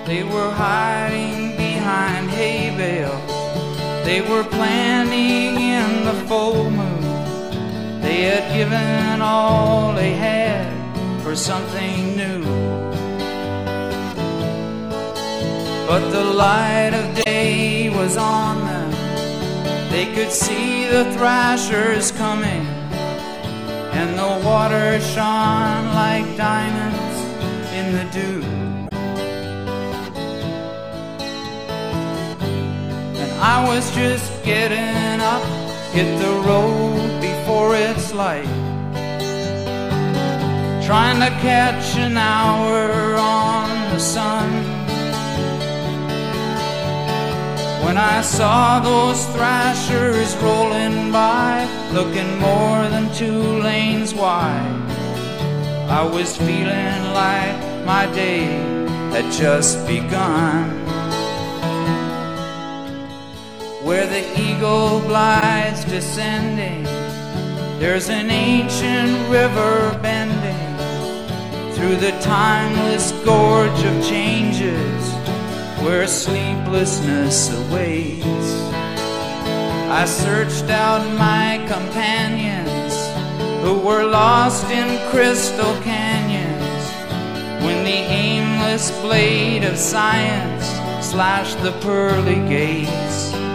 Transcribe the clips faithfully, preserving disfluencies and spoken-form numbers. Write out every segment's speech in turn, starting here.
They were hiding behind hay bales. They were planning in the full moon. They had given all they had for something new. But the light of day was on them. They could see the thrashers coming, and the water shone like diamonds in the dew. And I was just getting up, hit the road before it's light, trying to catch an hour on the sun, when I saw those thrashers rolling by, looking more than two lanes wide. I was feeling like my day had just begun. Where the eagle glides descending, there's an ancient river bending through the timeless gorge of changes, where sleeplessness awaits. I searched out my companions who were lost in crystal canyons, when the aimless blade of science slashed the pearly gates.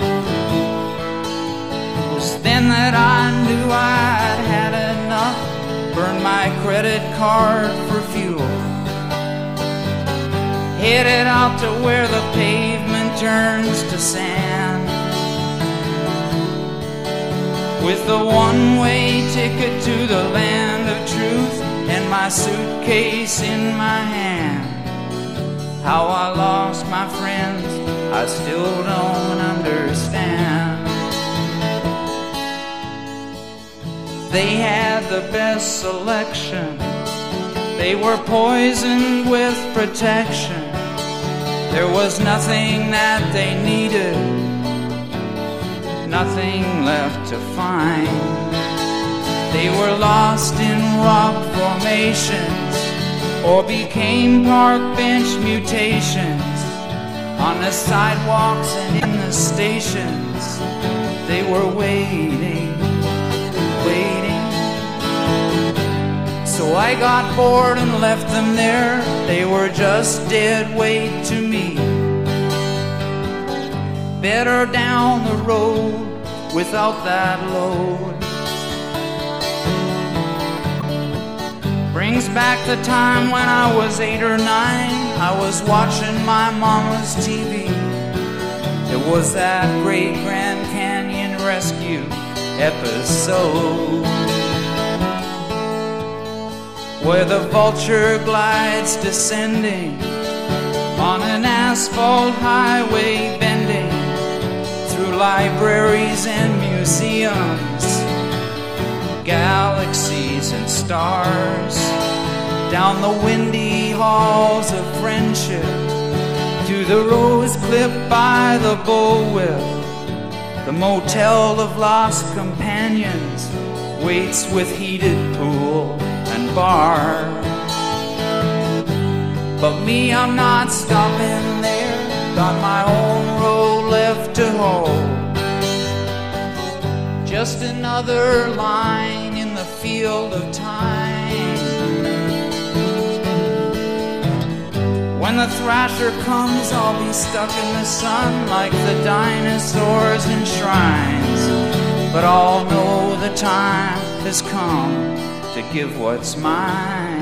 It was then that I knew I'd had enough, burned my credit card for fuel, headed out to where the pavement turns to sand, with the one-way ticket to the land of truth and my suitcase in my hand. How I lost my friends, I still don't understand. They had the best selection. They were poisoned with protection. There was nothing that they needed, nothing left to find. They were lost in rock formations, or became park bench mutations. On the sidewalks and in the stations, they were waiting, waiting. So I got bored and left them there. They were just dead weight to me. Better down the road without that load. Brings back the time when I was eight or nine. I was watching my mama's T V. It was that great Grand Canyon rescue episode, where the vulture glides descending on an asphalt highway, bending through libraries and museums, galaxies and stars, down the windy halls of friendship, to the rose clip by the bullwhip. The motel of lost companions waits with heated pool and bar. But me, I'm not stopping there. Got my own road left to hold. Just another line in the field of time. When the thrasher comes, I'll be stuck in the sun like the dinosaurs in shrines. But I'll know the time has come to give what's mine.